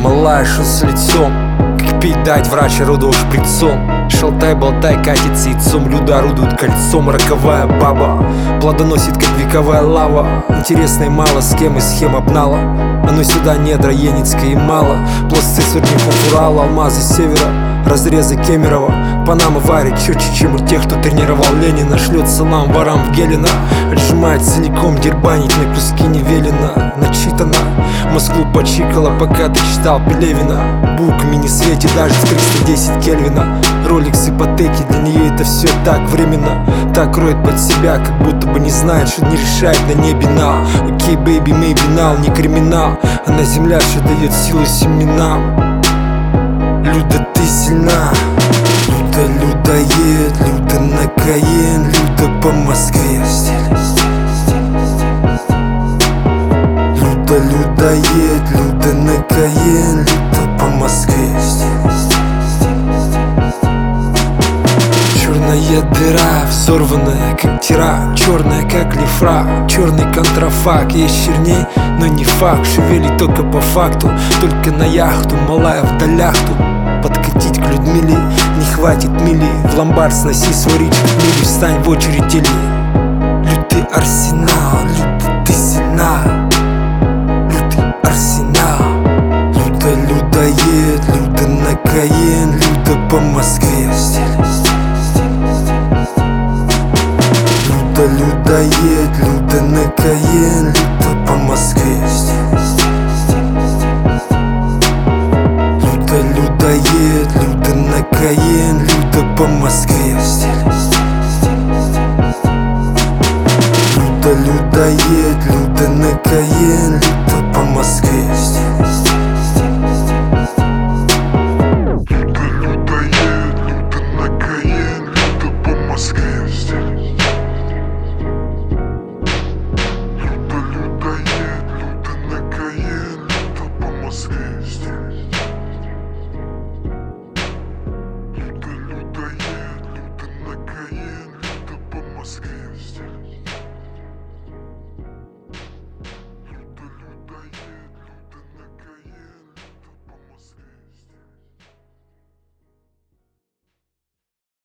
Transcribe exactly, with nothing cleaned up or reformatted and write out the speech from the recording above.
малая, шо с лицом? Как пить дать, врач орудовал шприцом. Шалтай-болтай катится яйцом, люди орудуют кольцом. Роковая баба плодоносит, как вековая лава. Интересно и мало, с кем и схем обнала. А ну сюда недра Енецкая и мало. Пласты сотников Урала, алмазы севера, разрезы Кемерово. Панама варит четче, чем у тех, кто тренировал Ленина. Шлет салам ворам в Гелена, отжимает целиком, дербанить на куски не велено. Начитано, Москву почикала, пока ты читал Пелевина. Буквами не светит даже с триста десять Кельвина. Роликс, ипотеки, для нее это все так временно. Так роет под себя, как будто бы не знает, что не решает на небе на. Окей, бэйби, мэйби, нал, не криминал. Она земля, что дает силу семенам. Люда, ты сильна. Люда, людоед, Люда на Каен, Люда по Москве. Люда, людоед, Люда на Каен, Люда по Москве. Черная дыра, взорванная как тира, черная как лифра, черный контрафакт. Есть черней, но не факт, шевелит только по факту. Только на яхту, малая в доляхту. Подкатить к Людмиле не хватит мили. В ломбард сноси свой рич, мили, встань в очередь или. Лютый арсенал, Люда, ты сильна. Лютый арсенал. Люда, людоед, Люда на Каен, Люда по Москве. Люда, людоед, Люда на Каен, Люда по Москве. Люда, людоед, Люда на Каен, Люда по Москве. Люда, людоед, Люда на Каен, Люда по Москве. Москве.